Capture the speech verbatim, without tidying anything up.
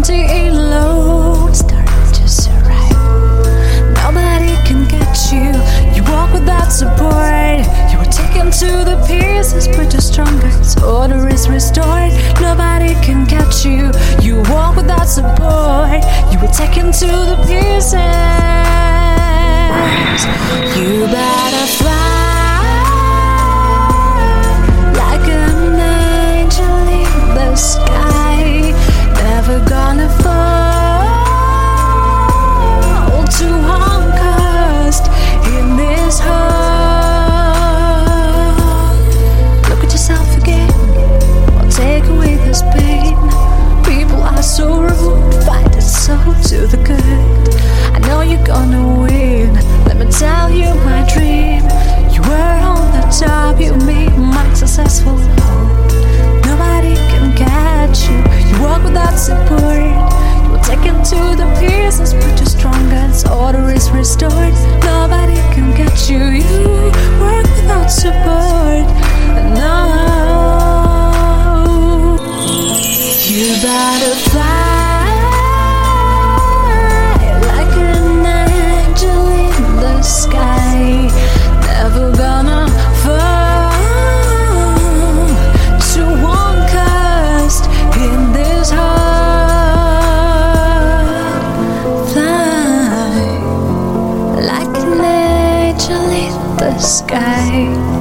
anti-load starting to survive. Nobody can get you. You walk without support. You were taken to the pieces, but you're stronger. So order is restored. Nobody can catch you. You walk without support. You were taken to the pieces. You better fly like an angel in the sky. Never gonna fall to harm cursed in this heart. Look at yourself again, or take away this pain. People are so rude, fight it so to the good. I know you're gonna win. Let me tell you my dream. You were on the top, you made my successful hope. Nobody can catch you. You walk without support. You were taken to the pieces, but you're stronger. So order is restored. Nobody can catch you. You work without support. No, you better fly like an angel in the sky. Never gonna fall to one cast in this heart. Fly like an angel in the sky.